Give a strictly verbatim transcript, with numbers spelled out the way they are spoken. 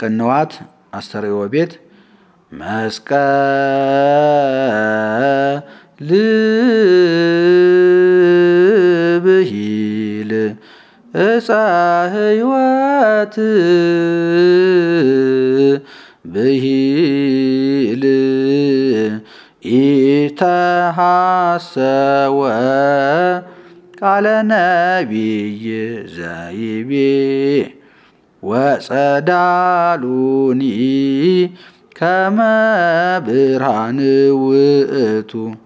ቅንዋት አስተርእዮ ቤት መስቀል ብሂል ዕፀ ሕይወት ብሂል ኢተሐሰወ ቃለ ነቢይ ዘይቤ ወጸዳሉኒ ከመ ብርሃን ውእቱ